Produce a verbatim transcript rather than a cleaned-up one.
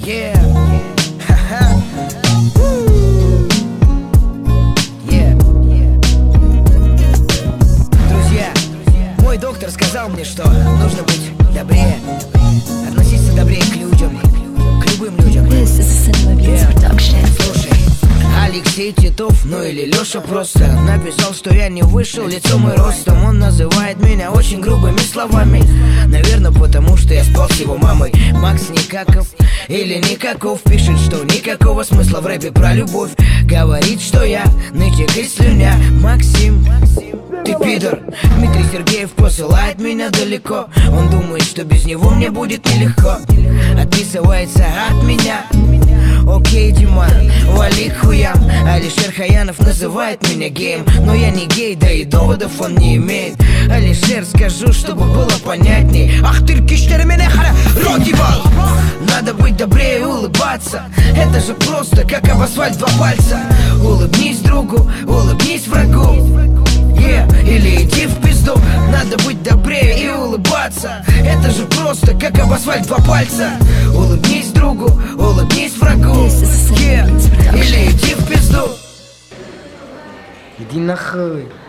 Yeah. Yeah. Друзья, мой доктор сказал мне, что нужно быть добрее, относиться добрее к людям, к любым людям. This is a Cinema Beats production. Слушай, Алексей Титов, ну или Леша просто написал, что я не вышел лицом и ростом. Он называет меня очень грубыми словами, наверное, потому что я спал с его мамой. Макс Никаков или Никаков пишет, что никакого смысла в рэпе про любовь. Говорит, что я нытик и слюня. Максим, ты пидор. Дмитрий Сергеев посылает меня далеко. Он думает, что без него мне будет нелегко. Отписывается от меня. Окей, Дима, вали к хуям. Алишер Хаянов называет меня геем, но я не гей, да и доводов он не имеет. Алишер, скажу, чтобы было понятней. Ах ты киштер меня хара, родивал. Надо быть добрее и улыбаться. Это же просто, как об асфальт два пальца. Улыбнись другу, улыбнись врагу. Yeah. Или иди в пизду. Надо быть добрее и улыбаться. Это же просто, как об асфальт два пальца. Улыбнись другу, улыбнись врагу. Yeah. Или иди в пизду. Иди нахуй.